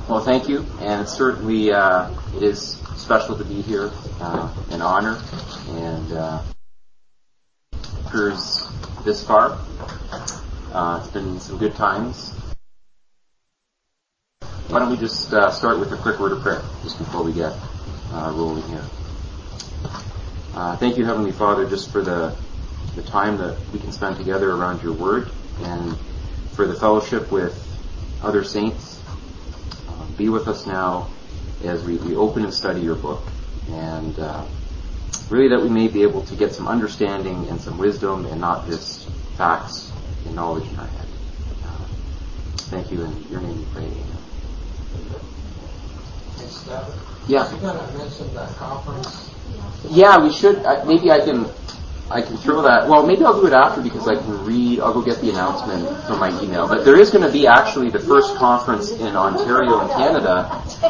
Well, thank you, and certainly it is special to be here, an honor, and this far. It's been some good times. Why don't we just start with a quick word of prayer just before we get rolling here. Thank you, Heavenly Father, just for the time that we can spend together around your word and for the fellowship with other saints. Be with us now as we open and study your book, and really that we may be able to get some understanding and some wisdom and not just facts and knowledge in our head. Thank you, in your name we pray. Hey, Steph, yeah. You got to mention that conference. Yeah, we should. Maybe I can throw that. Well, maybe I'll do it after because I can read. I'll go get the announcement from my email. But there is going to be actually the first conference in Ontario in Canada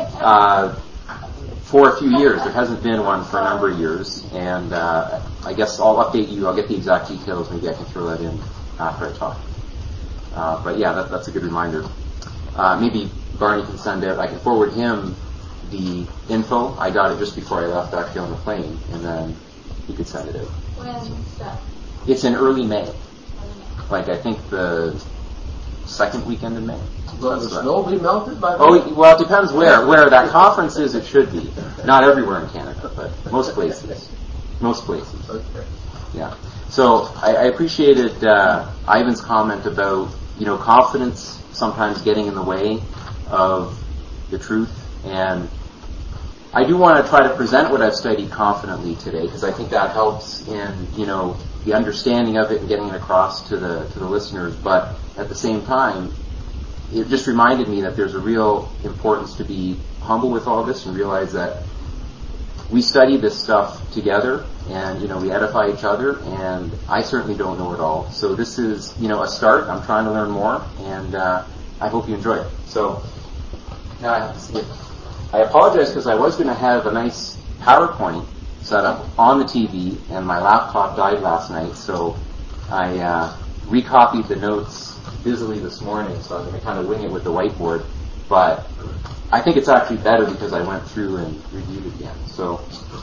for a few years. There hasn't been one for a number of years, and I guess I'll update you. I'll get the exact details. Maybe I can throw that in after I talk. But yeah, that's a good reminder. Maybe Barney can send out. I can forward him the info. I got it just before I left, actually, on the plane, and then he could send it out. When's that? It's in early May. Like, I think the second weekend in May. Will the snow be melted by then? Oh, well, it depends where. Where that conference is, it should be. Not everywhere in Canada, but most places. Most places. Okay. Yeah. So I appreciated Ivan's comment about, confidence sometimes getting in the way of the truth. And I do want to try to present what I've studied confidently today, because I think that helps in, the understanding of it and getting it across to the listeners. But at the same time, it just reminded me that there's a real importance to be humble with all this and realize that we study this stuff together, and we edify each other, and I certainly don't know it all. So this is a start. I'm trying to learn more, and I hope you enjoy it. So now I have to see it. I apologize because I was going to have a nice PowerPoint set up on the TV, and my laptop died last night, so I recopied the notes busily this morning, so I'm going to kind of wing it with the whiteboard. But I think it's actually better because I went through and reviewed it again. So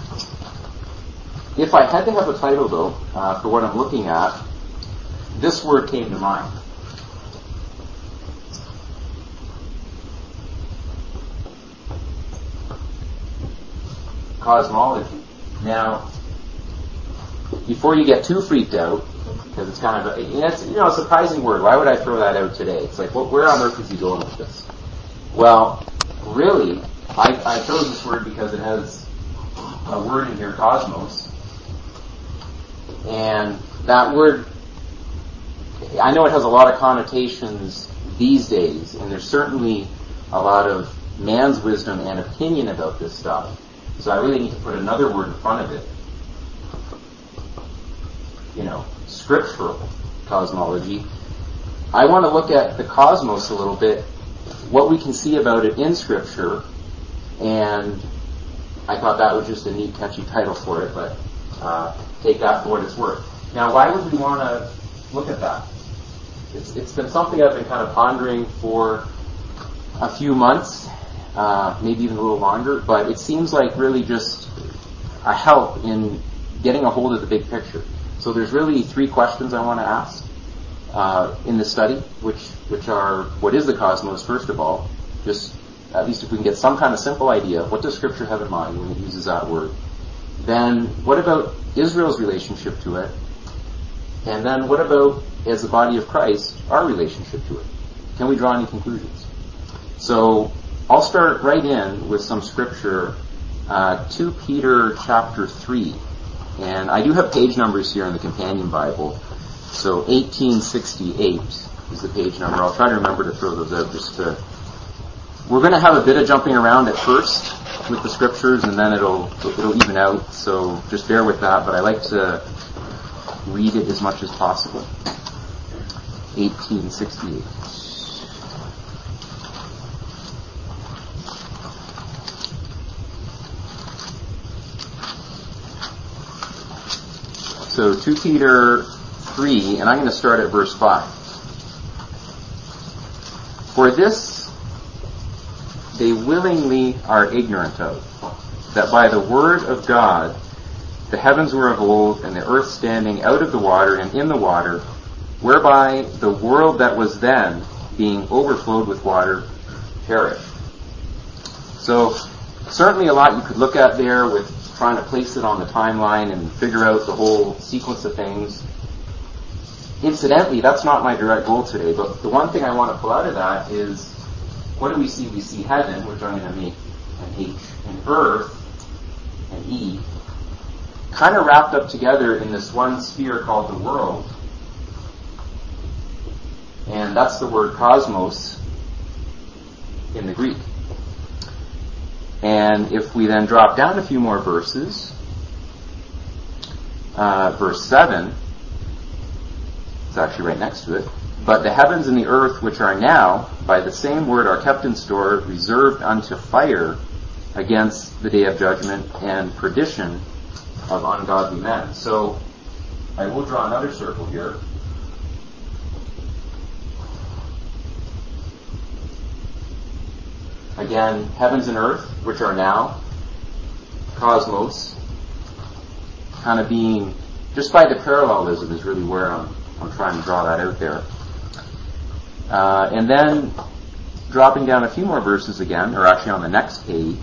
if I had to have a title, though, for what I'm looking at, this word came to mind. Cosmology. Now, before you get too freaked out, because it's kind of a surprising word. Why would I throw that out today? It's like, where on earth is he going with this? Well, really, I chose this word because it has a word in here, cosmos, and that word, I know it has a lot of connotations these days, and there's certainly a lot of man's wisdom and opinion about this stuff. So I really need to put another word in front of it. Scriptural cosmology. I want to look at the cosmos a little bit, what we can see about it in Scripture, and I thought that was just a neat, catchy title for it, but take that for what it's worth. Now, why would we want to look at that? It's been something I've been kind of pondering for a few months, maybe even a little longer, but it seems like really just a help in getting a hold of the big picture. So there's really three questions I want to ask in this study, which are, what is the cosmos, first of all? Just at least if we can get some kind of simple idea, what does Scripture have in mind when it uses that word? Then what about Israel's relationship to it? And then what about, as the body of Christ, our relationship to it? Can we draw any conclusions? So I'll start right in with some Scripture, 2 Peter chapter 3. And I do have page numbers here in the Companion Bible. So 1868 is the page number. I'll try to remember to throw those out we're going to have a bit of jumping around at first with the Scriptures, and then it'll even out. So just bear with that, but I like to read it as much as possible. 1868. So 2 Peter 3, and I'm going to start at verse 5. For this they willingly are ignorant of, that by the word of God the heavens were of old, and the earth standing out of the water and in the water, whereby the world that was then, being overflowed with water, perished. So, certainly a lot you could look at there with trying to place it on the timeline and figure out the whole sequence of things. Incidentally, that's not my direct goal today, but the one thing I want to pull out of that is, what do we see? We see heaven, which I'm going to make an H, and earth, and E, kind of wrapped up together in this one sphere called the world. And that's the word cosmos in the Greek. And if we then drop down a few more verses, verse 7, it's actually right next to it, but the heavens and the earth which are now, by the same word, are kept in store, reserved unto fire against the day of judgment and perdition of ungodly men. So, I will draw another circle here. Again, heavens and earth, which are now, cosmos, kind of being, just by the parallelism is really where I'm trying to draw that out there. And then, dropping down a few more verses again, or actually on the next page,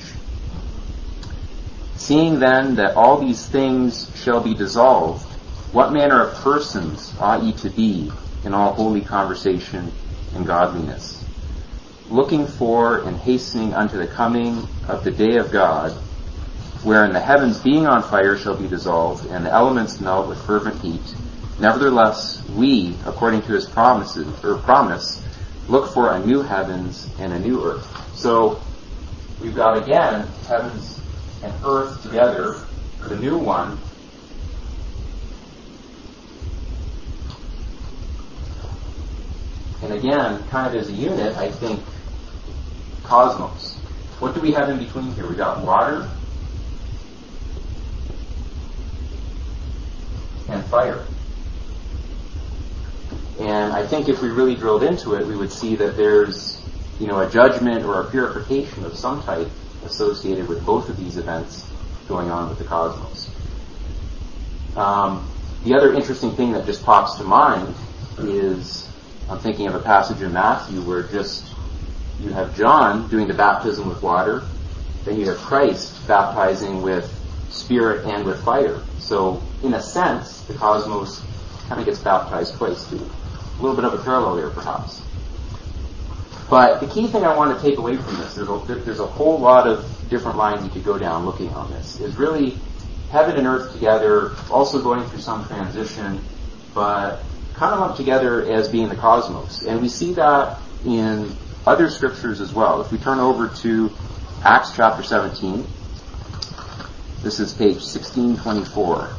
seeing then that all these things shall be dissolved, what manner of persons ought ye to be in all holy conversation and godliness, looking for and hastening unto the coming of the day of God, wherein the heavens being on fire shall be dissolved, and the elements melt with fervent heat. Nevertheless, we, according to his promise, look for a new heavens and a new earth. So, we've got again, heavens and earth together, the new one. And again, kind of as a unit, I think, cosmos. What do we have in between here? We got water and fire. And I think if we really drilled into it, we would see that there's, a judgment or a purification of some type associated with both of these events going on with the cosmos. The other interesting thing that just pops to mind is, I'm thinking of a passage in Matthew where you have John doing the baptism with water, then you have Christ baptizing with spirit and with fire. So, in a sense, the cosmos kind of gets baptized twice too. A little bit of a parallel there, perhaps. But the key thing I want to take away from this, there's a whole lot of different lines you could go down looking on this, is really heaven and earth together, also going through some transition, but kind of lumped together as being the cosmos. And we see that in other scriptures as well. If we turn over to Acts chapter 17, this is page 1624.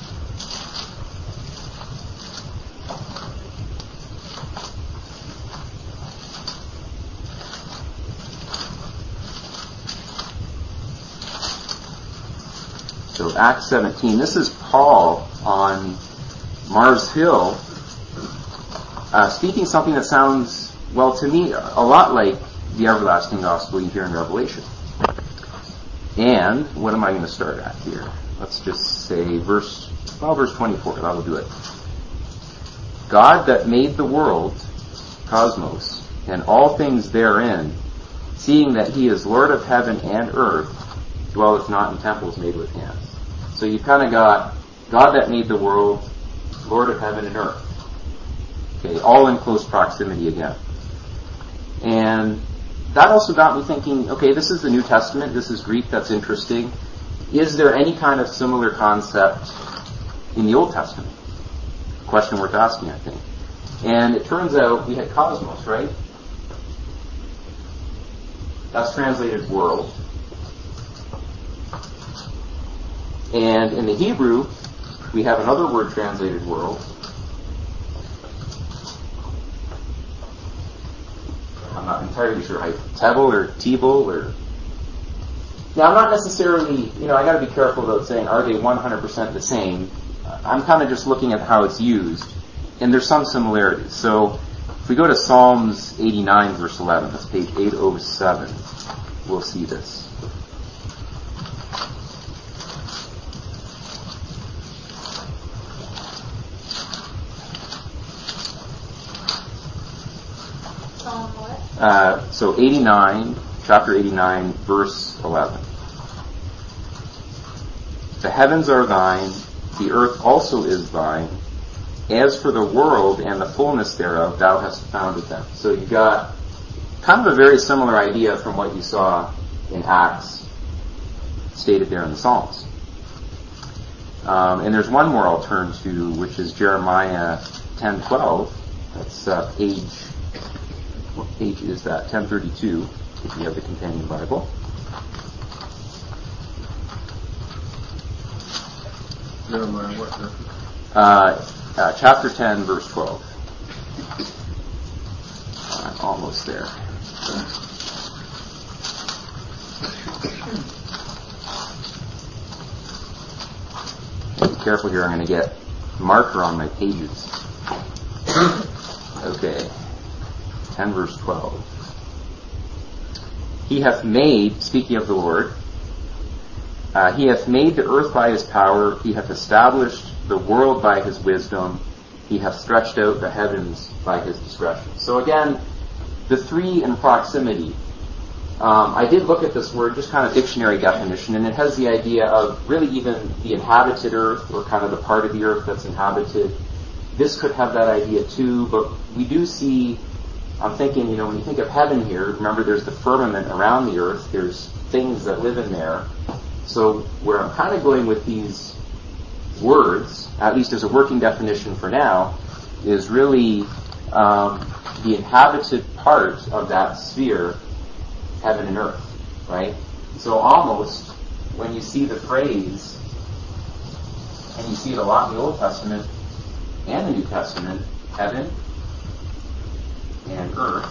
So Acts 17, this is Paul on Mars Hill, speaking something that sounds, well, to me, a lot like the everlasting gospel you hear in Revelation. And, what am I going to start at here? Let's just say verse 24, that'll do it. God that made the world, cosmos, and all things therein, seeing that he is Lord of heaven and earth, dwelleth not in temples made with hands. So you've kind of got God that made the world, Lord of heaven and earth. Okay, all in close proximity again. And that also got me thinking, okay, this is the New Testament, this is Greek, that's interesting. Is there any kind of similar concept in the Old Testament? Question worth asking, I think. And it turns out we had cosmos, right? That's translated world. And in the Hebrew, we have another word translated world. I'm not entirely sure how Tebel or Tebel or... Now, I'm not necessarily, I got to be careful about saying, are they 100% the same? I'm kind of just looking at how it's used. And there's some similarities. So, if we go to Psalms 89, verse 11, that's page 807. we'll see this. So 89, chapter 89, verse 11. The heavens are thine, the earth also is thine. As for the world and the fullness thereof, thou hast founded them. So you got kind of a very similar idea from what you saw in Acts, stated there in the Psalms. And there's one more I'll turn to, which is Jeremiah 10:12. That's page. What page is that? 1032, if you have the companion Bible. Jeremiah what? Chapter 10, verse 12. I'm almost there. Be careful here, I'm going to get marker on my pages. Okay. 10 verse 12. He hath made, speaking of the Lord, he hath made the earth by his power, he hath established the world by his wisdom, he hath stretched out the heavens by his discretion. So again, the three in proximity. I did look at this word, just kind of dictionary definition, and it has the idea of really even the inhabited earth, or kind of the part of the earth that's inhabited. This could have that idea too, but we do see, I'm thinking, when you think of heaven here, remember there's the firmament around the earth, there's things that live in there. So where I'm kind of going with these words, at least as a working definition for now, is really the inhabited part of that sphere, heaven and earth, right? So almost, when you see the phrase, and you see it a lot in the Old Testament and the New Testament, heaven and earth,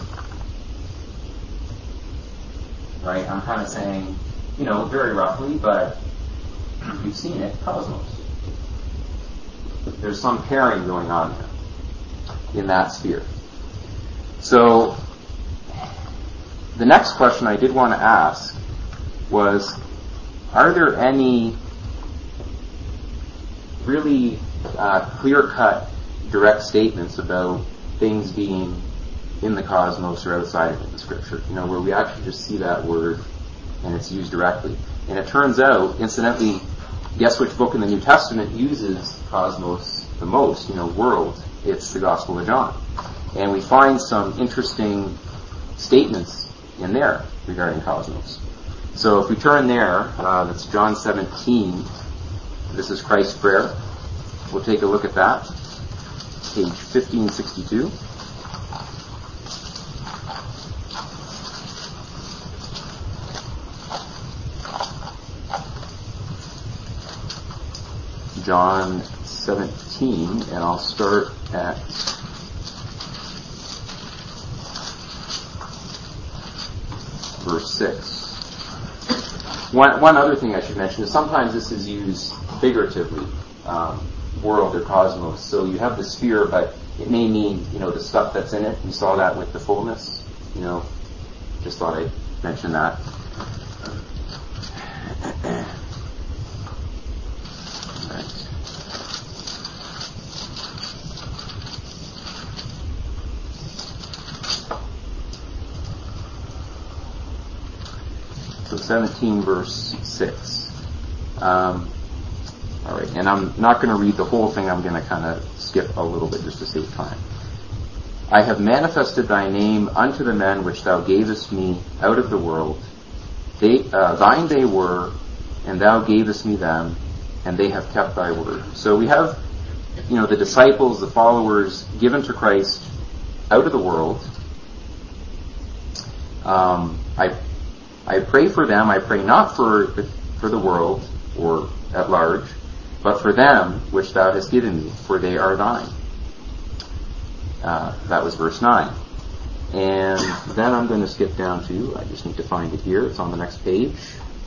right? I'm kind of saying, very roughly, but you've seen it, cosmos. There's some pairing going on here in that sphere. So, the next question I did want to ask was, are there any really clear-cut, direct statements about things being in the cosmos or outside of it in Scripture, where we actually just see that word and it's used directly. And it turns out, incidentally, guess which book in the New Testament uses cosmos the most, world? It's the Gospel of John. And we find some interesting statements in there regarding cosmos. So if we turn there, that's John 17. This is Christ's prayer. We'll take a look at that. Page 1562. John 17, and I'll start at verse 6. One other thing I should mention is sometimes this is used figuratively, world or cosmos. So you have the sphere, but it may mean, the stuff that's in it. We saw that with the fullness. Just thought I'd mention that. So 17 verse 6. All right, and I'm not going to read the whole thing. I'm going to kind of skip a little bit just to save time. I have manifested thy name unto the men which thou gavest me out of the world. Thine they were, and thou gavest me them, and they have kept thy word. So we have, the disciples, the followers given to Christ out of the world. I pray for them. I pray not for the world or at large, but for them which thou hast given me, for they are thine. That was verse 9. And then I'm going to skip down to, I just need to find it here. It's on the next page.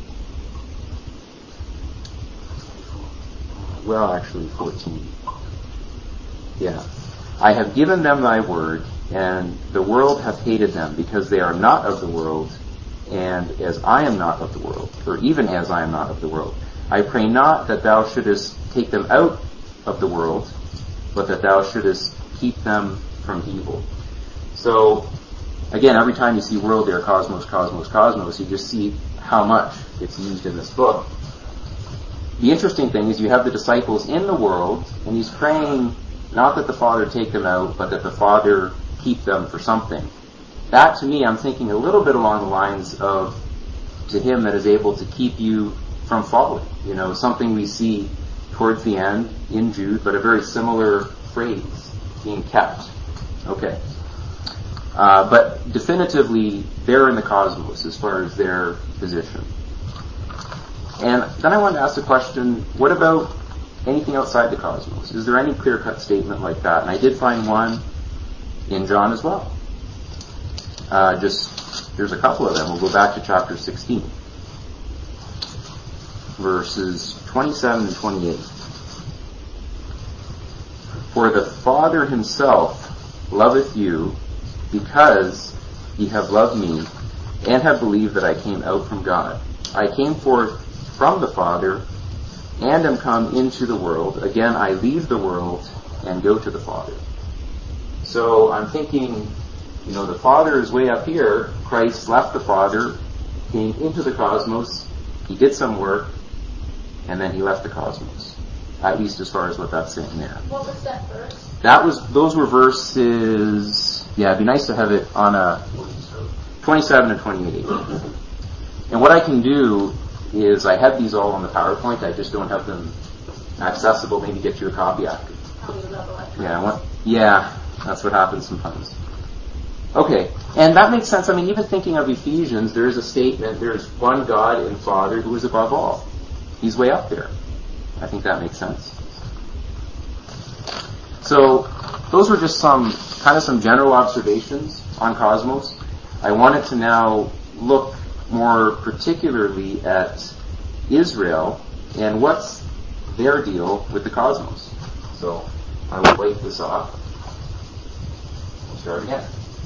Well, actually 14. Yeah. I have given them thy word, and the world hath hated them, because they are not of the world, and as I am not of the world, or even as I am not of the world. I pray not that thou shouldest take them out of the world, but that thou shouldest keep them from evil. So, again, every time you see world there, cosmos, cosmos, cosmos, you just see how much it's used in this book. The interesting thing is you have the disciples in the world, and he's praying not that the Father take them out, but that the Father keep them for something. That, to me, I'm thinking a little bit along the lines of, to him that is able to keep you from falling. You know, something we see towards the end in Jude, but a very similar phrase, being kept. Okay. But definitively, they're in the cosmos as far as their position. And then I wanted to ask the question, what about anything outside the cosmos? Is there any clear-cut statement like that? And I did find one in John as well. There's a couple of them. We'll go back to chapter 16, verses 27 and 28. For the Father himself loveth you, because ye have loved me, and have believed that I came out from God. I came forth from the Father, and am come into the world. Again, I leave the world, and go to the Father. So I'm thinking, you know, the Father is way up here. Christ left the Father, came into the cosmos, he did some work, and then he left the cosmos. At least as far as what that's saying there. What was that verse? Those were verses, it'd be nice to have it on a 27 and 28. And what I can do is, I have these all on the PowerPoint, I just don't have them accessible. Maybe get you a copy after. Yeah, that's what happens sometimes. Okay, and that makes sense. I mean, even thinking of Ephesians, there is a statement, there's one God and Father who is above all. He's way up there. I think that makes sense. So, those were just some general observations on cosmos. I wanted to now look more particularly at Israel and what's their deal with the cosmos. So, I will wipe this off. We'll start again.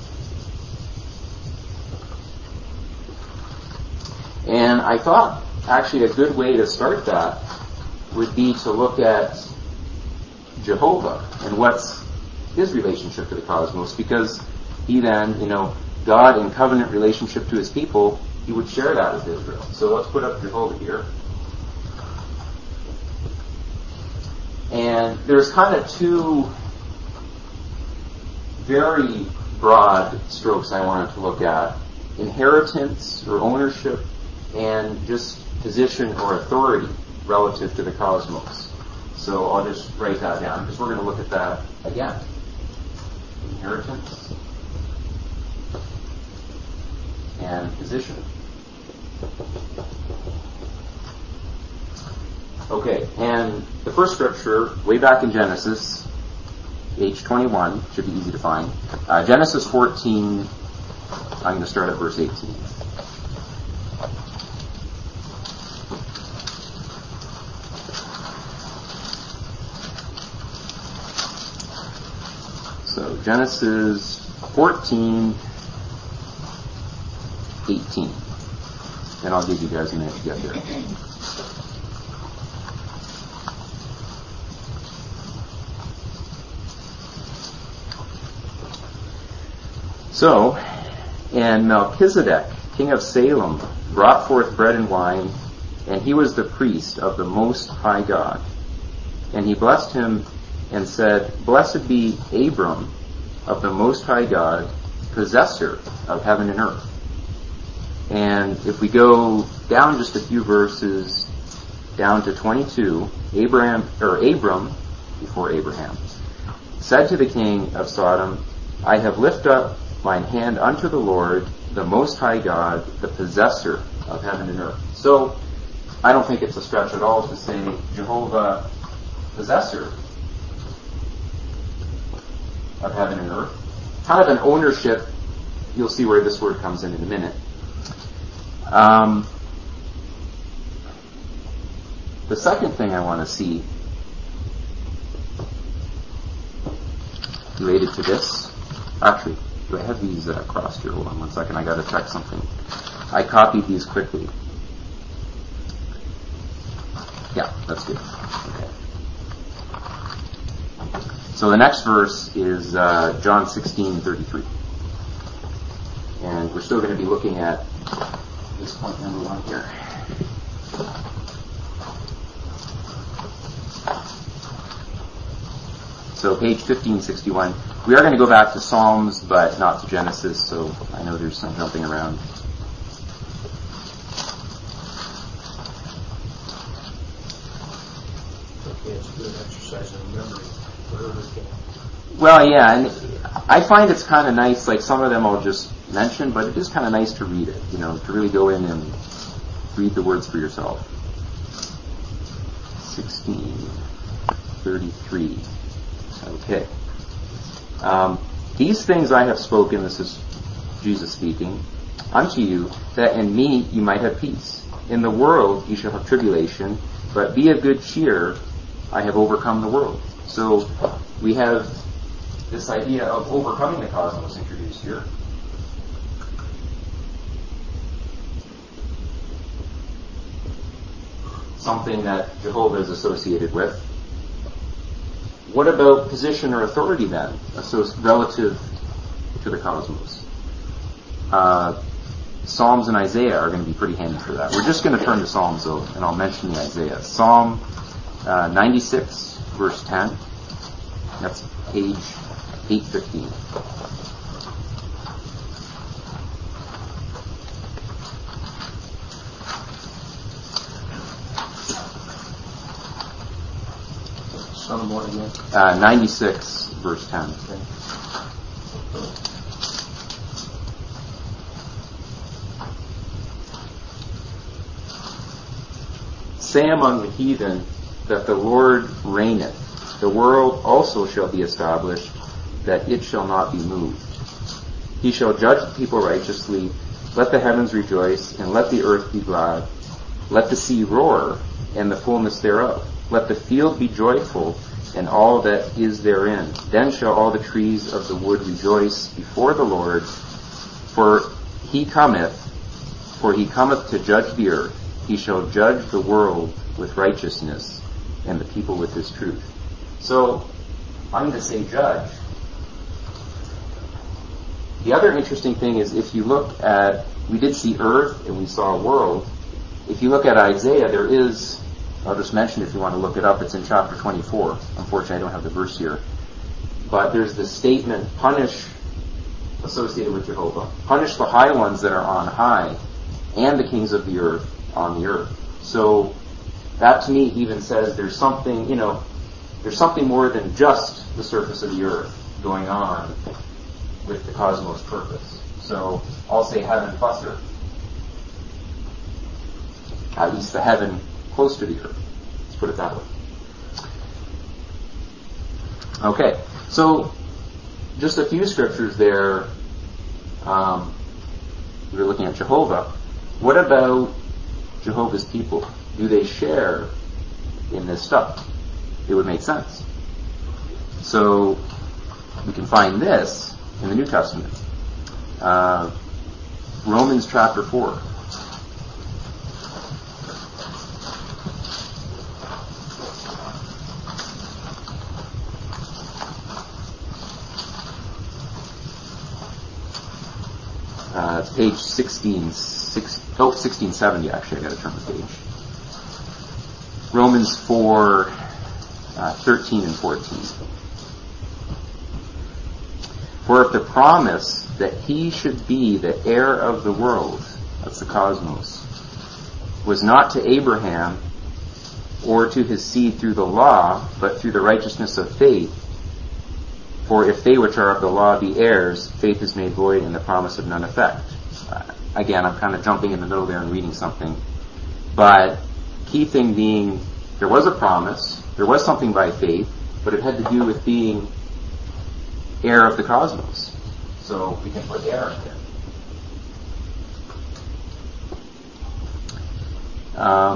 And I thought, actually, a good way to start that would be to look at Jehovah and what's his relationship to the cosmos, because he then, God in covenant relationship to his people, he would share that with Israel. So let's put up Jehovah here. And there's kind of two very broad strokes I wanted to look at. Inheritance or ownership, and just position or authority relative to the cosmos. So I'll just write that down, because we're going to look at that again. Inheritance and position. Okay, and the first scripture, way back in Genesis, page 21, should be easy to find. Genesis 14, I'm going to start at verse 18. So Genesis 14, 18. And I'll give you guys a minute to get there. So, and Melchizedek, king of Salem, brought forth bread and wine, and he was the priest of the Most High God. And he blessed him and said, Blessed be Abram of the Most High God, possessor of heaven and earth. And if we go down just a few verses, down to 22, Abram, before Abraham, said to the king of Sodom, I have lifted up mine hand unto the Lord, the Most High God, the possessor of heaven and earth. So, I don't think it's a stretch at all to say Jehovah, possessor of heaven and earth. Kind of an ownership. You'll see where this word comes in a minute. The second thing I want to see related to this, actually, do I have these crossed here? Hold on one second, I got to check something. I copied these quickly. Yeah, that's good. Okay. So the next verse is John 16:33. And we're still going to be looking at this point number 1 here. So page 1561. We are going to go back to Psalms, but not to Genesis, so I know there's some jumping around. Okay, it's a good exercise in memory. Well, yeah, and I find it's kind of nice, like some of them I'll just mention, but it is kind of nice to read it, to really go in and read the words for yourself. 16:33. Okay. These things I have spoken, this is Jesus speaking, unto you, that in me you might have peace. In the world you shall have tribulation, but be of good cheer, I have overcome the world. So we have this idea of overcoming the cosmos introduced here. Something that Jehovah is associated with. What about position or authority then, relative to the cosmos? Psalms and Isaiah are going to be pretty handy for that. We're just going to turn to Psalms though, and I'll mention the Isaiah. Psalm 96, verse 10. That's page 815. Psalm what again? 96, verse 10. Okay. Say among the heathen that the Lord reigneth. The world also shall be established, that it shall not be moved. He shall judge the people righteously. Let the heavens rejoice, and let the earth be glad. Let the sea roar, and the fullness thereof. Let the field be joyful, and all that is therein. Then shall all the trees of the wood rejoice before the Lord, for he cometh to judge the earth. He shall judge the world with righteousness, and the people with his truth. So, I'm going to say judge. The other interesting thing is if you look at, we did see earth and we saw world. If you look at Isaiah, there is, I'll just mention if you want to look it up, it's in chapter 24. Unfortunately, I don't have the verse here. But there's this statement, punish, associated with Jehovah, punish the high ones that are on high, and the kings of the earth on the earth. So, that to me even says there's something, there's something more than just the surface of the earth going on with the cosmos purpose. So, I'll say heaven plus earth. At least the heaven close to the earth. Let's put it that way. Okay, so just a few scriptures there. We were looking at Jehovah. What about Jehovah's people? Do they share in this stuff? It would make sense. So we can find this in the New Testament. Romans chapter 4. It's page 1670 actually, I gotta turn the page. Romans 4, 13 and 14. For if the promise that he should be the heir of the world, that's the cosmos, was not to Abraham or to his seed through the law, but through the righteousness of faith, for if they which are of the law be heirs, faith is made void and the promise of none effect. Again, I'm kind of jumping in the middle there and reading something. But key thing being, there was a promise, there was something by faith, but it had to do with being heir of the cosmos. So we can put heir in there.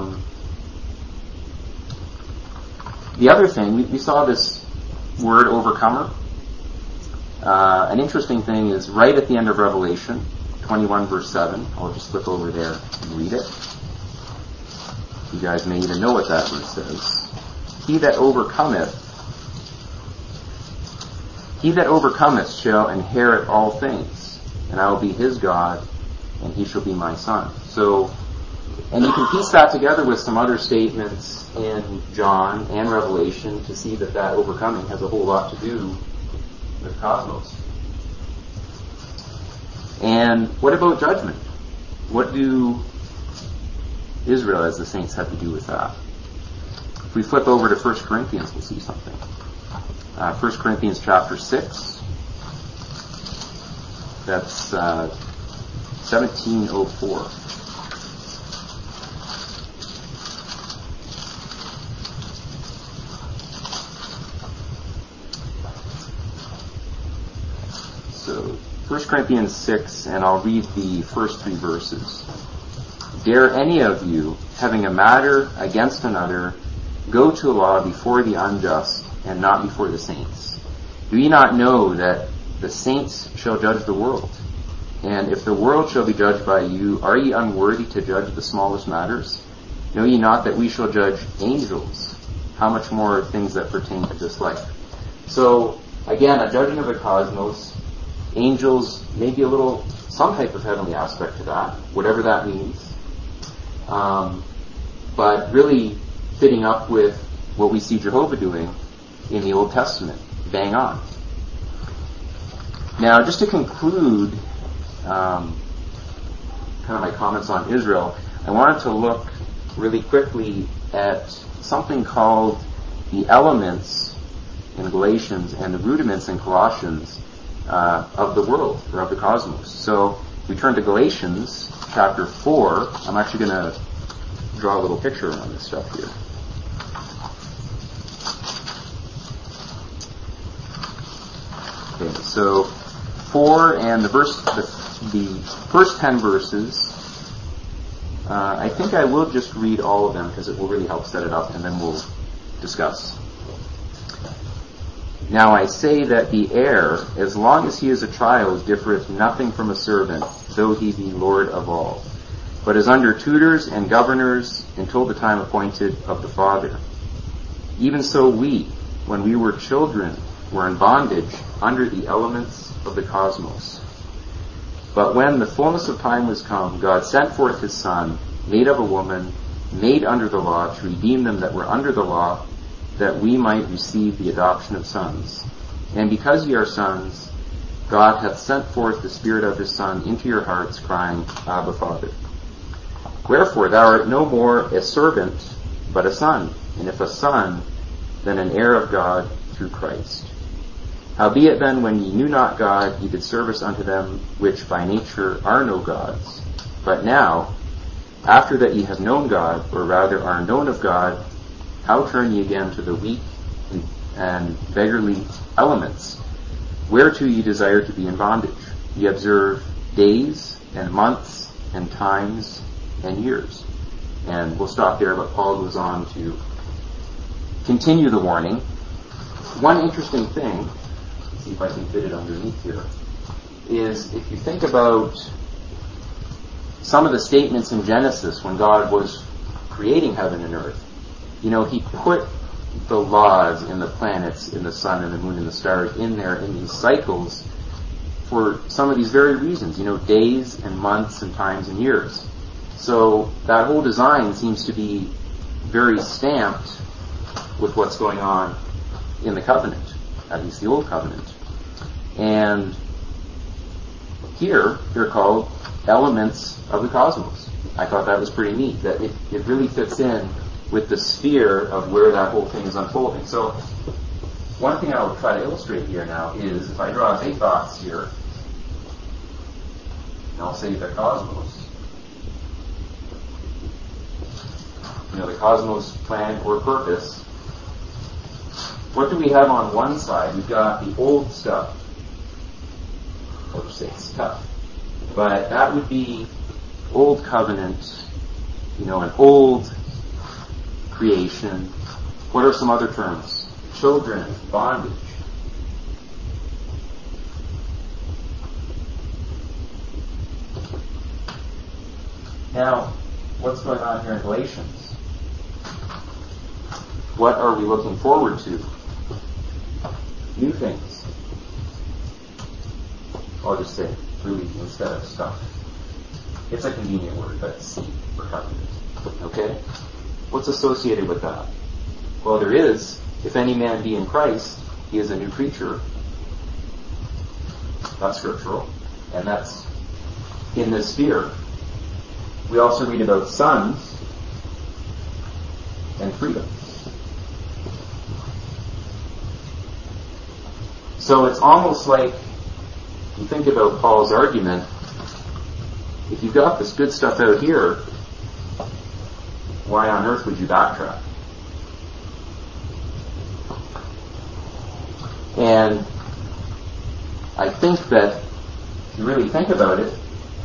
The other thing, we saw this word overcomer. An interesting thing is right at the end of Revelation 21 verse 7. I'll just flip over there and read it. You guys may even know what that verse says. He that overcometh shall inherit all things, and I will be his God, and he shall be my son. So, and you can piece that together with some other statements in John and Revelation to see that overcoming has a whole lot to do with cosmos. And what about judgment? What do Israel as the saints have to do with that? If we flip over to 1 Corinthians, we'll see something. 1 Corinthians chapter 6. That's 1704. So 1 Corinthians 6, and I'll read the first 3 verses. Dare any of you, having a matter against another, go to law before the unjust, and not before the saints? Do ye not know that the saints shall judge the world? And if the world shall be judged by you, are ye unworthy to judge the smallest matters? Know ye not that we shall judge angels? How much more things that pertain to this life? So, again, a judging of the cosmos. Angels, maybe some type of heavenly aspect to that, whatever that means. But really fitting up with what we see Jehovah doing in the Old Testament. Bang on. Now, just to conclude kind of my comments on Israel, I wanted to look really quickly at something called the elements in Galatians and the rudiments in Colossians of the world, or of the cosmos. So we turn to Galatians chapter 4. I'm actually going to draw a little picture on this stuff here. Okay, so 4 and the first 10 verses, I think I will just read all of them because it will really help set it up, and then we'll discuss. Now I say that the heir, as long as he is a child, differeth nothing from a servant, though he be Lord of all, but is under tutors and governors until the time appointed of the Father. Even so we, when we were children, were in bondage under the elements of the cosmos. But when the fullness of time was come, God sent forth his Son, made of a woman, made under the law, to redeem them that were under the law, that we might receive the adoption of sons. And because ye are sons, God hath sent forth the Spirit of his Son into your hearts, crying, Abba, Father. Wherefore thou art no more a servant, but a son, and if a son, then an heir of God through Christ. Howbeit then, when ye knew not God, ye did service unto them which by nature are no gods. But now, after that ye have known God, or rather are known of God, how turn ye again to the weak and beggarly elements, whereto ye desire to be in bondage? Ye observe days and months and times and years. And we'll stop there, but Paul goes on to continue the warning. One interesting thing, let's see if I can fit it underneath here, is if you think about some of the statements in Genesis when God was creating heaven and earth. He put the laws in the planets, in the sun and the moon and the stars in there in these cycles for some of these very reasons, days and months and times and years. So that whole design seems to be very stamped with what's going on in the covenant, at least the old covenant. And here they're called elements of the cosmos. I thought that was pretty neat, that it really fits in with the sphere of where that whole thing is unfolding. So one thing I'll try to illustrate here now is if I draw a big box here, and I'll say the cosmos. The cosmos plan or purpose. What do we have on one side? We've got the old stuff. I'll just say stuff. But that would be old covenant, an old creation. What are some other terms? Children, bondage. Now, what's going on here in Galatians? What are we looking forward to? New things. I'll just say really instead of stuff. It's a convenient word, but seed for covenant. Okay? What's associated with that? Well, there is, if any man be in Christ, he is a new creature. That's scriptural. And that's in this sphere. We also read about sons and freedom. So it's almost like, you think about Paul's argument, if you've got this good stuff out here, why on earth would you backtrack? And I think that, if you really think about it,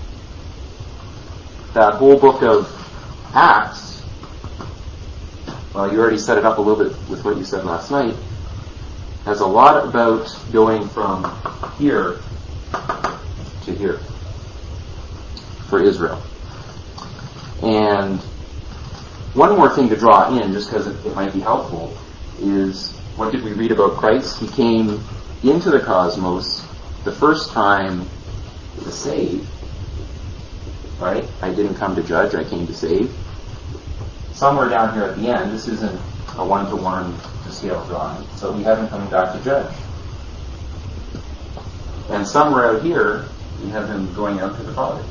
that whole book of Acts, well, you already set it up a little bit with what you said last night, has a lot about going from here to here for Israel. And one more thing to draw in, just because it might be helpful, is what did we read about Christ? He came into the cosmos the first time to save. Right? I didn't come to judge, I came to save. Somewhere down here at the end, this isn't a one-to-one to scale drawing, so we have him coming back to judge. And somewhere out here, we have him going out to the Father.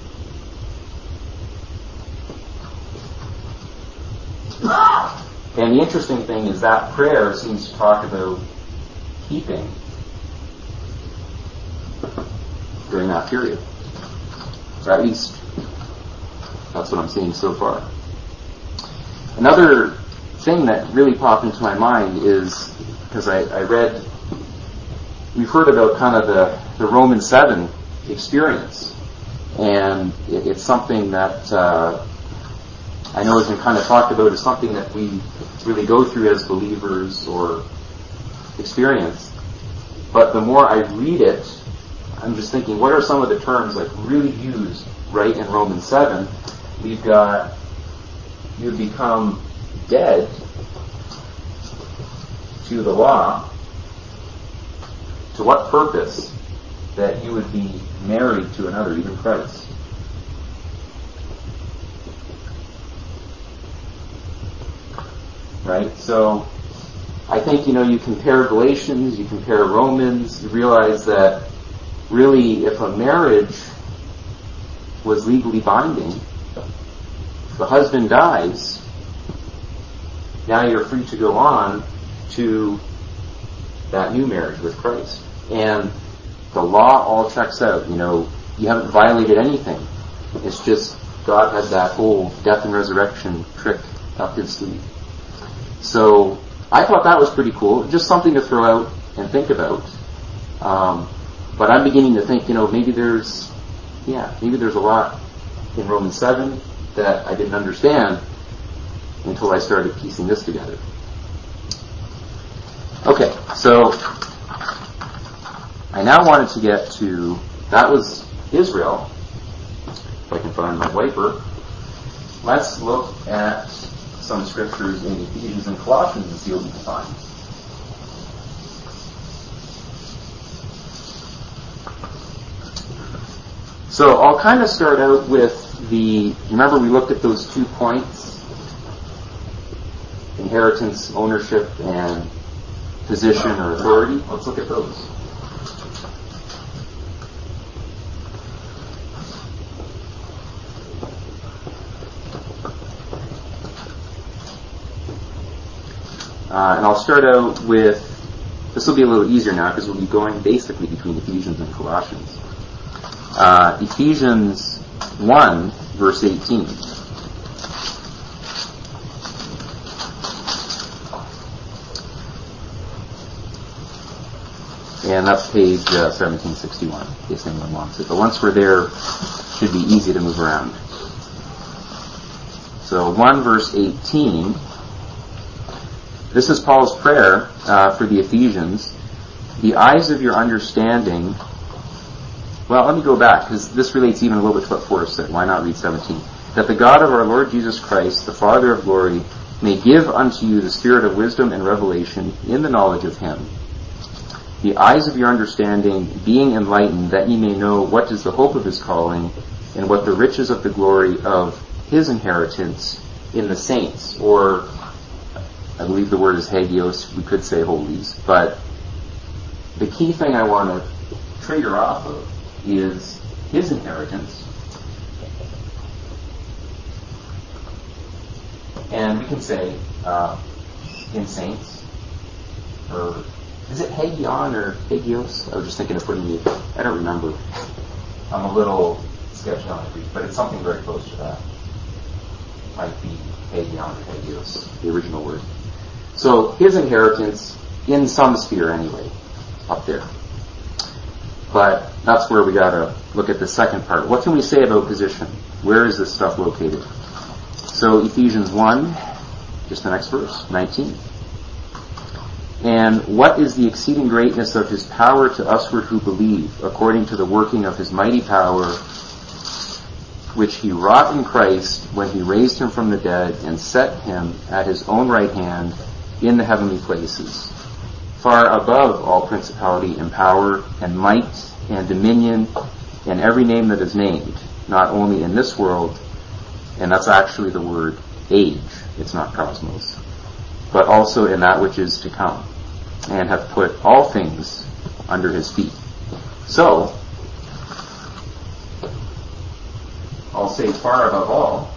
And the interesting thing is that prayer seems to talk about keeping during that period. Or at least, that's what I'm seeing so far. Another thing that really popped into my mind is, because I read, we've heard about kind of the Romans 7 experience. And it's something that I know has been kind of talked about as something that we really go through as believers or experience. But the more I read it, I'm just thinking, what are some of the terms like really used right in Romans 7? We've got, you become dead to the law. To what purpose? That you would be married to another, even Christ. Right? So, I think, you compare Galatians, you compare Romans, you realize that really, if a marriage was legally binding, the husband dies, now you're free to go on to that new marriage with Christ. And the law all checks out. You haven't violated anything. It's just God had that whole death and resurrection trick up his sleeve. So I thought that was pretty cool. Just something to throw out and think about. But I'm beginning to think, maybe there's a lot in Romans 7 that I didn't understand until I started piecing this together. Okay, so I now wanted to get to, that was Israel. If I can find my wiper. Let's look at some scriptures in Ephesians and Colossians and see what we can find. So I'll kind of start out with remember we looked at those 2 points, inheritance, ownership, and position or authority. Let's look at those. And I'll start out with, this will be a little easier now because we'll be going basically between Ephesians and Colossians. Ephesians 1, verse 18. And that's page 1761, in case anyone wants it. But once we're there, it should be easy to move around. So 1 verse 18. This is Paul's prayer for the Ephesians. The eyes of your understanding. Well, let me go back, because this relates even a little bit to what Forrest said. Why not read 17? that the God of our Lord Jesus Christ, the Father of glory, may give unto you the spirit of wisdom and revelation in the knowledge of him, the eyes of your understanding being enlightened, that ye may know what is the hope of his calling, and what the riches of the glory of his inheritance in the saints, or I believe the word is hagios, we could say holies, but the key thing I want to trigger off of is his inheritance. And we can say in saints, or is it hagion or hagios? I was just thinking of putting it, I don't remember. I'm a little sketchy on the Greek, but it's something very close to that. It might be hagion or hagios, the original word. So his inheritance in some sphere anyway, up there. But that's where we got to look at the second part. What can we say about position? Where is this stuff located? So Ephesians 1, just the next verse, 19. And what is the exceeding greatness of his power to usward who believe, according to the working of his mighty power, which he wrought in Christ when he raised him from the dead and set him at his own right hand in the heavenly places, far above all principality and power and might and dominion and every name that is named, not only in this world, and that's actually the word age, it's not cosmos, but also in that which is to come, and hath put all things under his feet. So, I'll say far above all.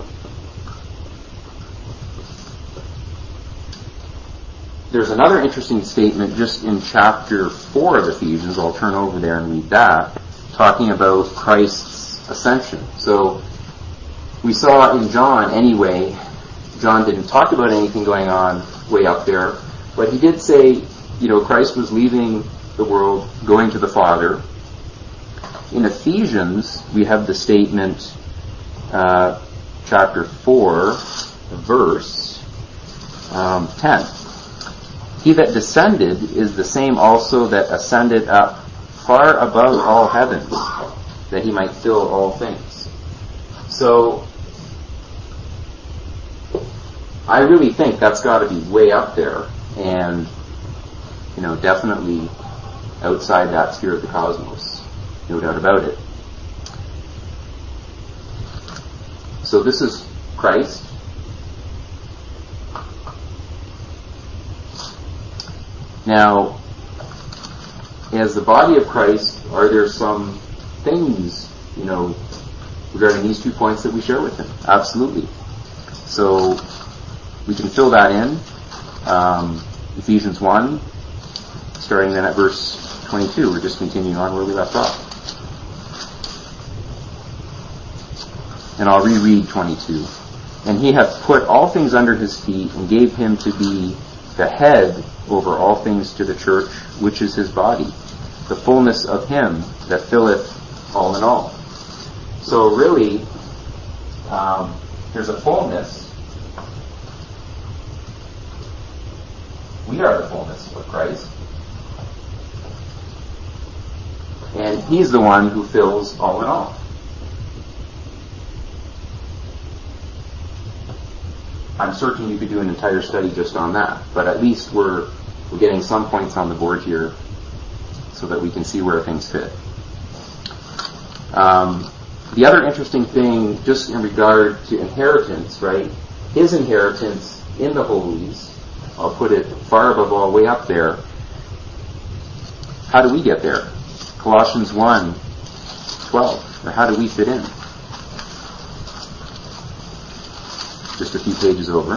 There's another interesting statement just in chapter 4 of Ephesians. I'll turn over there and read that, talking about Christ's ascension. So, we saw in John anyway, John didn't talk about anything going on way up there, but he did say, Christ was leaving the world, going to the Father. In Ephesians, we have the statement, chapter 4, verse 10. He that descended is the same also that ascended up far above all heavens, that he might fill all things. So, I really think that's got to be way up there, and definitely outside that sphere of the cosmos, no doubt about it. So this is Christ. Now, as the body of Christ, are there some things, regarding these 2 points that we share with him? Absolutely. So we can fill that in. Ephesians 1, starting then at verse 22. We're just continuing on where we left off. And I'll reread 22. And he hath put all things under his feet, and gave him to be the head over all things to the church, which is his body, the fullness of him that filleth all in all. So really, there's a fullness. We are the fullness of Christ. And he's the one who fills all in all. I'm certain you could do an entire study just on that, but at least we're getting some points on the board here so that we can see where things fit. The other interesting thing, just in regard to inheritance, right? His inheritance in the holies, I'll put it far above all, way up there. How do we get there? Colossians 1:12, or how do we fit in? Just a few pages over.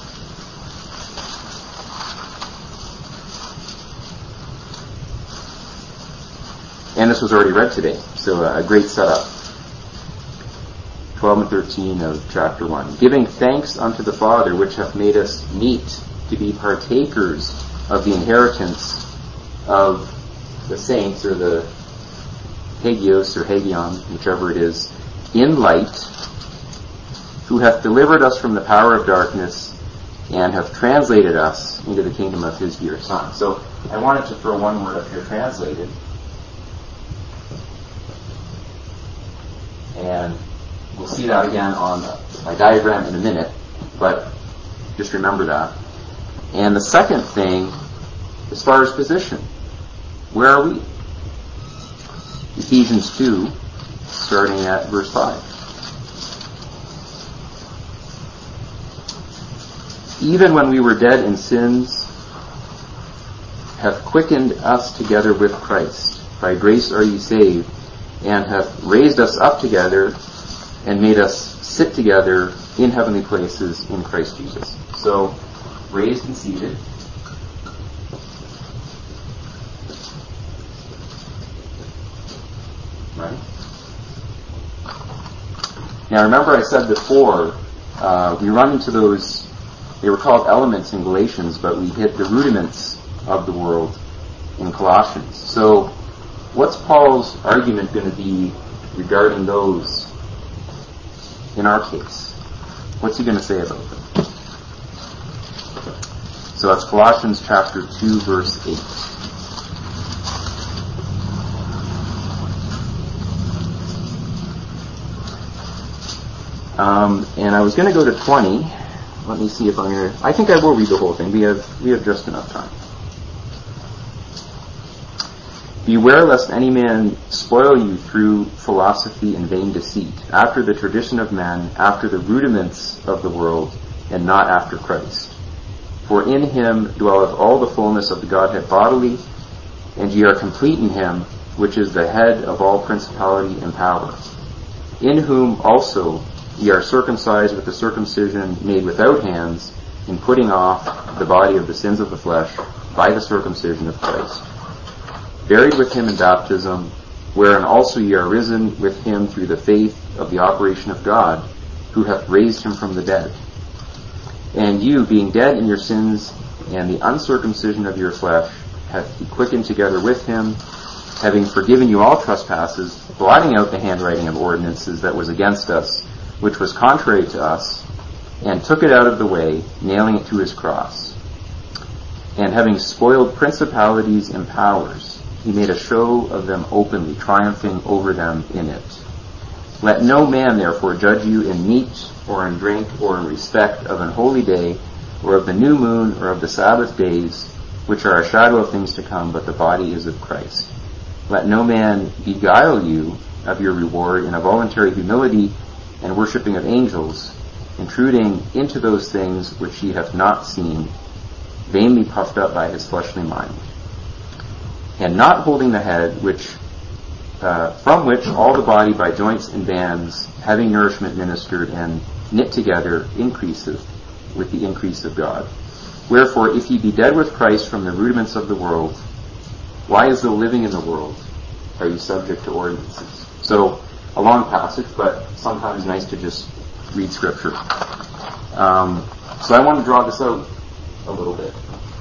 And this was already read today, so a great setup. 12 and 13 of chapter 1. Giving thanks unto the Father, which hath made us meet to be partakers of the inheritance of the saints, or the hagios or hagion, whichever it is, in light, who hath delivered us from the power of darkness, and hath translated us into the kingdom of his dear Son. So I wanted to throw one word up here, translated. And We'll see that again on my diagram in a minute, but just remember that. And the second thing, as far as position, where are we? Ephesians 2, starting at verse 5. Even when we were dead in sins, hath quickened us together with Christ. By grace are ye saved, and hath raised us up together, and made us sit together in heavenly places in Christ Jesus. So, raised and seated. Right? Now remember I said before, we run into those, they were called elements in Galatians, but we hit the rudiments of the world in Colossians. So what's Paul's argument going to be regarding those in our case? What's he going to say about them? So that's Colossians chapter 2, verse 8. And I was going to go to 20. Let me see if I'm going to... I think I will read the whole thing. We have just enough time. Beware lest any man spoil you through philosophy and vain deceit, after the tradition of men, after the rudiments of the world, and not after Christ. For in him dwelleth all the fullness of the Godhead bodily, and ye are complete in him, which is the head of all principality and power. In whom also ye are circumcised with the circumcision made without hands, in putting off the body of the sins of the flesh by the circumcision of Christ. Buried with him in baptism, wherein also ye are risen with him through the faith of the operation of God, who hath raised him from the dead. And you, being dead in your sins and the uncircumcision of your flesh, hath he quickened together with him, having forgiven you all trespasses, blotting out the handwriting of ordinances that was against us, which was contrary to us, and took it out of the way, nailing it to his cross. And having spoiled principalities and powers, he made a show of them openly, triumphing over them in it. Let no man therefore judge you in meat, or in drink, or in respect of an holy day, or of the new moon, or of the Sabbath days, which are a shadow of things to come, but the body is of Christ. Let no man beguile you of your reward in a voluntary humility and worshipping of angels, intruding into those things which he hath not seen, vainly puffed up by his fleshly mind, and not holding the head, which from which all the body by joints and bands, having nourishment ministered and knit together, increaseth with the increase of God. Wherefore, if ye be dead with Christ from the rudiments of the world, why as though living in the world are you subject to ordinances? So, a long passage, but sometimes nice to just read Scripture. So I want to draw this out a little bit.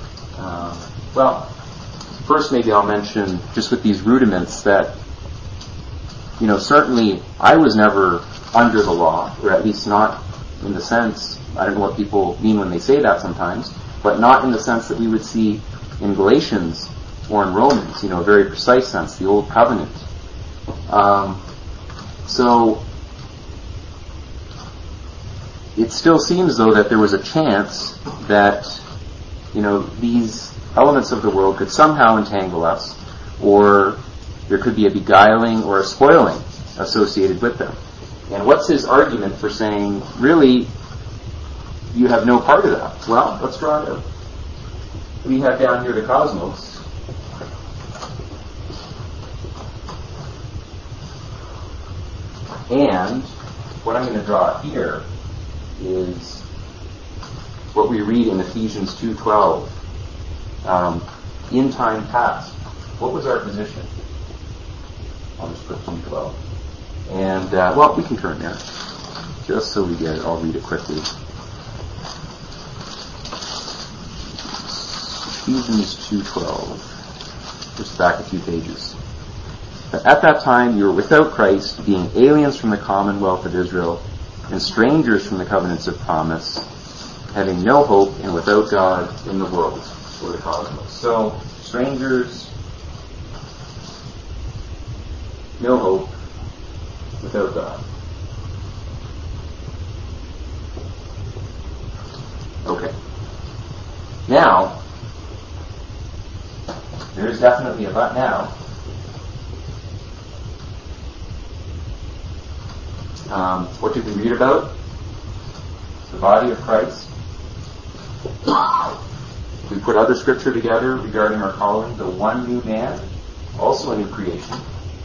First maybe I'll mention, just with these rudiments, that, certainly I was never under the law, or at least not in the sense, I don't know what people mean when they say that sometimes, but not in the sense that we would see in Galatians or in Romans, a very precise sense, the Old Covenant. So it still seems, though, that there was a chance that, these elements of the world could somehow entangle us, or there could be a beguiling or a spoiling associated with them. And what's his argument for saying, really, you have no part of that? Well, let's draw it out. We have down here the cosmos. And what I'm going to draw here is what we read in Ephesians 2:12. In time past, what was our position? I'll just put 2:12. And, we can turn there, just so we get it. I'll read it quickly. Ephesians 2:12. Just back a few pages. At that time you were without Christ, being aliens from the commonwealth of Israel, and strangers from the covenants of promise, having no hope and without God in the world, or the cosmos. So, strangers, no hope, without God. Now, there is definitely a but now. What did we read about? The body of Christ. We put other scripture together regarding our calling. The one new man, also a new creation.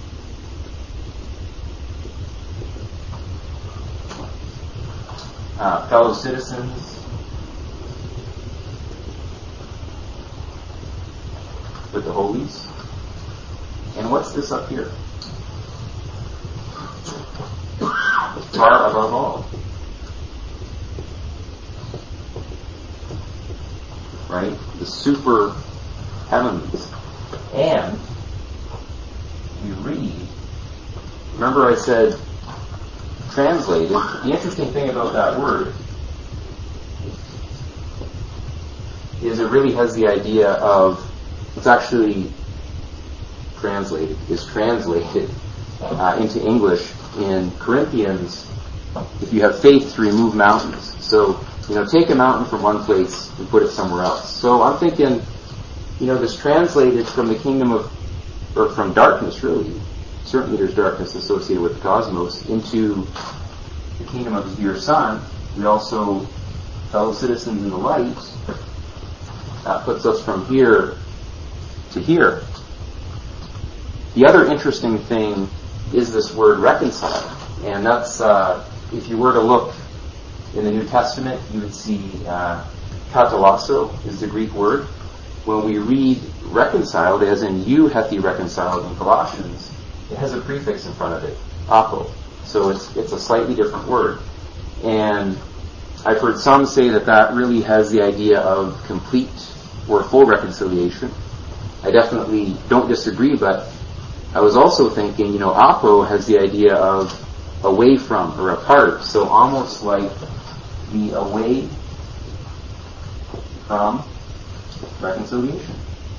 Fellow citizens with the holies. And what's this up here? Far above all. Right? The super heavens. And we read, remember I said translated. The interesting thing about that word is it really has the idea of, it's actually translated into English in Corinthians, if you have faith to remove mountains. So, take a mountain from one place and put it somewhere else. So I'm thinking, this translated from the kingdom of, or from darkness really, certainly there's darkness associated with the cosmos, into the kingdom of his dear Son. We also, fellow citizens in the light, that puts us from here to here. The other interesting thing is this word reconcile. And that's, if you were to look in the New Testament, you would see katalasso is the Greek word. When we read reconciled, as in you hath he reconciled in Colossians, it has a prefix in front of it, apo. So it's a slightly different word. And I've heard some say that really has the idea of complete or full reconciliation. I definitely don't disagree, but I was also thinking, apo has the idea of away from or apart, so almost like the away from reconciliation.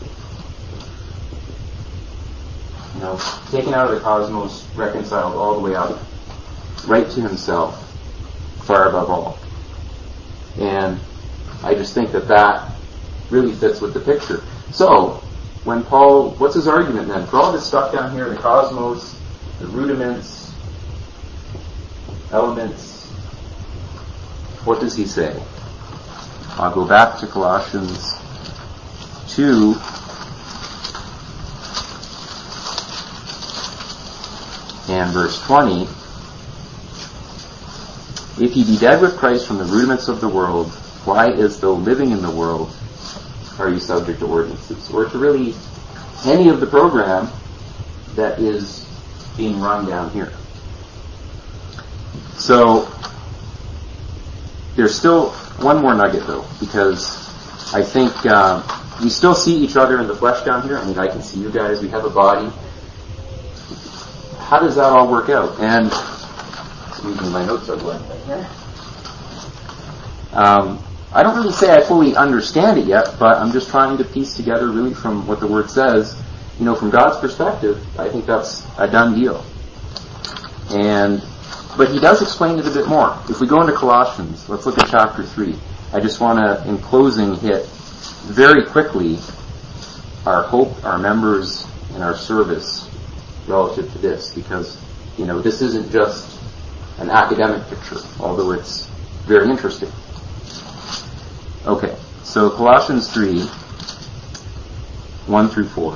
Taken out of the cosmos, reconciled all the way up, right to himself, far above all. And I just think that really fits with the picture. So, when Paul, what's his argument then? For all this stuff down here, the cosmos, the rudiments, elements, what does he say? I'll go back to Colossians 2. And verse 20. If ye be dead with Christ from the rudiments of the world, why, as though living in the world, are you subject to ordinances? Or to really any of the program that is being run down here. So, there's still one more nugget though, because I think we still see each other in the flesh down here. I mean, I can see you guys, we have a body. How does that all work out? And my notes are going right here. I don't really say I fully understand it yet, but I'm just trying to piece together really from what the Word says. From God's perspective, I think that's a done deal. But he does explain it a bit more. If we go into Colossians, let's look at chapter 3. I just want to, in closing, hit very quickly our hope, our members, and our service relative to this, because, this isn't just an academic picture, although it's very interesting. Okay, so Colossians 3, 1 through 4.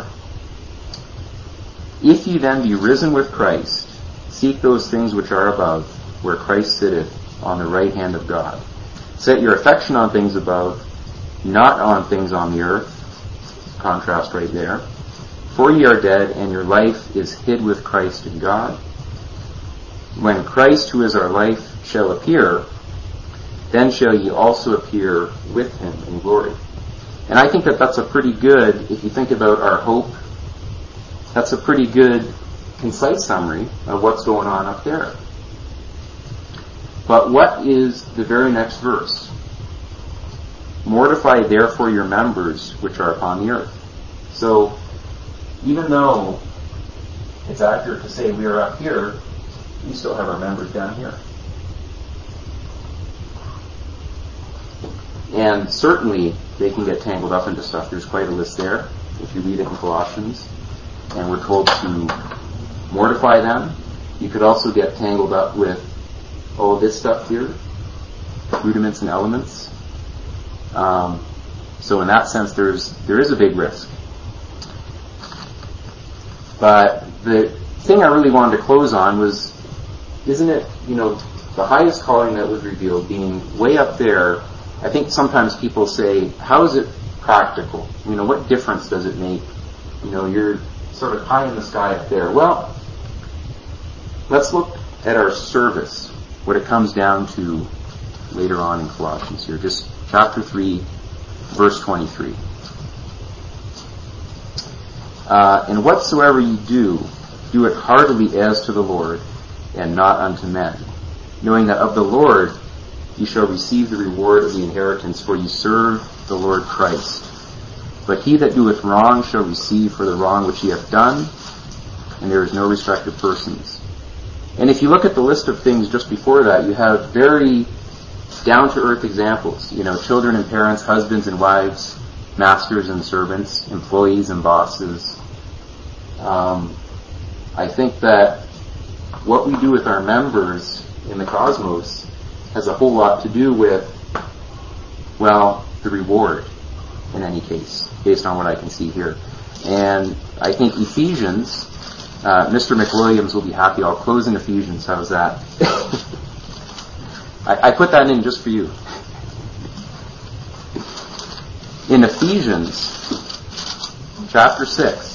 If ye then be risen with Christ, seek those things which are above, where Christ sitteth on the right hand of God. Set your affection on things above, not on things on the earth. Contrast right there. For ye are dead, and your life is hid with Christ in God. When Christ, who is our life, shall appear, then shall ye also appear with him in glory. And I think that's a pretty good, if you think about our hope, that's a pretty good, concise summary of what's going on up there. But what is the very next verse? Mortify therefore your members which are upon the earth. So, even though it's accurate to say we are up here, we still have our members down here. And certainly they can get tangled up into stuff. There's quite a list there if you read it in Colossians. And we're told to mortify them. You could also get tangled up with all of this stuff here, rudiments and elements. So in that sense, there is a big risk. But the thing I really wanted to close on was, isn't it, the highest calling that was revealed being way up there? I think sometimes people say, how is it practical? What difference does it make? You're sort of high in the sky up there. Well, let's look at our service, what it comes down to later on in Colossians here, just chapter 3, verse 23. And whatsoever ye do it heartily as to the Lord, and not unto men, knowing that of the Lord ye shall receive the reward of the inheritance, for ye serve the Lord Christ. But he that doeth wrong shall receive for the wrong which he hath done, and there is no respect of persons. And if you look at the list of things just before that, you have very down-to-earth examples. Children and parents, husbands and wives, masters and servants, employees and bosses. I think that what we do with our members in the cosmos has a whole lot to do with, the reward in any case, based on what I can see here. And I think Ephesians, Mr. McWilliams will be happy. I'll close in Ephesians. How's that? I put that in just for you. In Ephesians, chapter 6,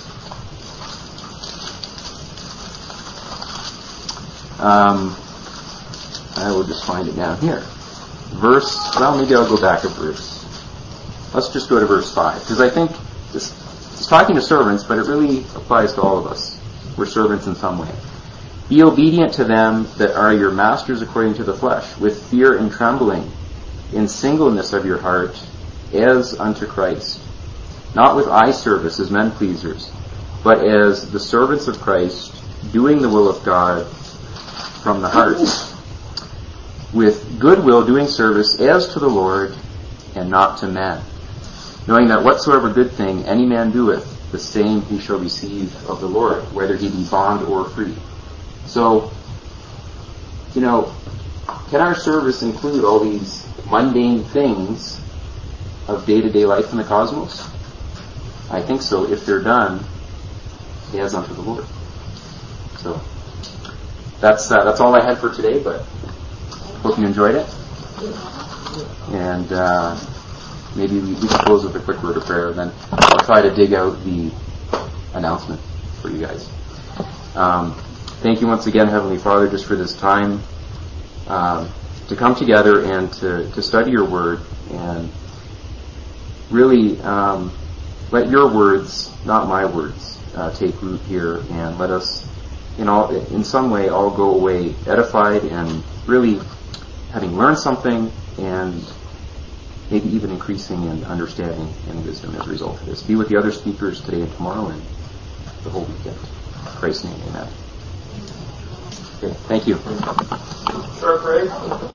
I will just find it down here. Maybe I'll go back a verse. Let's just go to verse 5, because I think it's talking to servants, but it really applies to all of us. We're servants in some way. Be obedient to them that are your masters according to the flesh, with fear and trembling, in singleness of your heart, as unto Christ, not with eye service as men pleasers, but as the servants of Christ, doing the will of God from the heart, with good will doing service as to the Lord, and not to men, knowing that whatsoever good thing any man doeth, the same he shall receive of the Lord, whether he be bond or free. So, can our service include all these mundane things of day-to-day life in the cosmos? I think so, if they're done as unto the Lord. So, that's all I had for today, but hope you enjoyed it. And maybe we can close with a quick word of prayer, then I'll try to dig out the announcement for you guys. Thank you once again, Heavenly Father, just for this time to come together and to study your word, and really let your words, not my words, take root here, and let us in some way all go away edified and really having learned something, and maybe even increasing in understanding and wisdom as a result of this. Be with the other speakers today and tomorrow and the whole weekend. In Christ's name, amen. Okay, thank you. Short break.